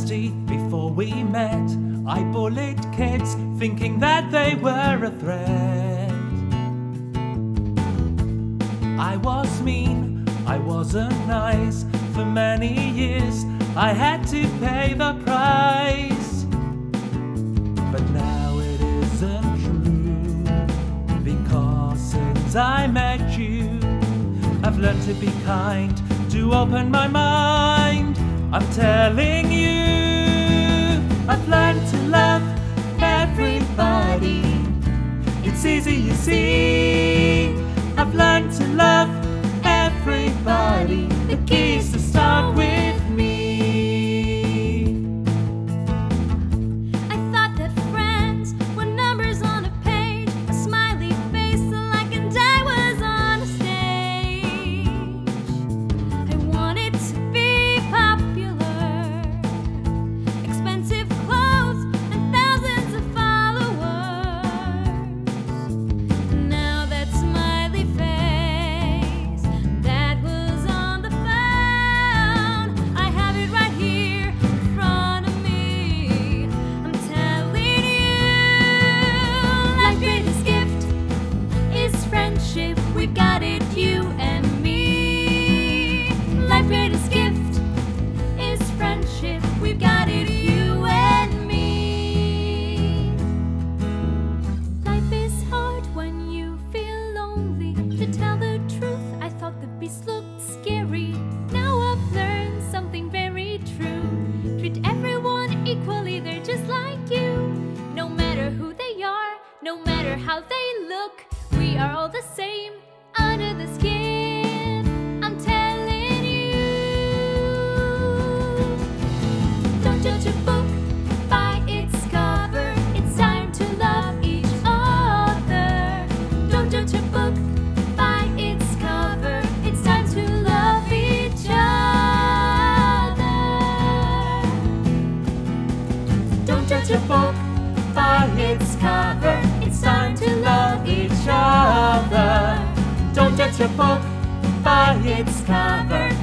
university, before we met, I bullied kids, thinking that they were a threat. I was mean, I wasn't nice. For many years, I had to pay the price. But now it isn't true, because since I met you, I've learned to be kind, to open my mind. I'm telling you, I've learned to love everybody. It's easy, you see. I've learned to love everybody. The key is to start with me. I thought that friends were numbers on a page, a smiley face like and I was on a stage. I wanted to be popular, expensive clothes and thousands of followers. Now that smiley face that was on the phone, I have it right here in front of me. I'm telling you, life's greatest gift is friendship. We've got it, you and me. Life's greatest gift is friendship. We've got it, you and me. Life is hard when you feel lonely. To tell the truth, I thought the beast looked scary. Now I've learned something very true. Treat everyone equally, they're just like you. No matter who they are, no matter how they look, we are all the same under the skin. I'm telling you, don't judge a book by its cover. It's time to love each other. Don't judge a book by its cover. It's time to love each other. Don't judge a book by its cover. It's time to love each other. Don't judge a book by its cover.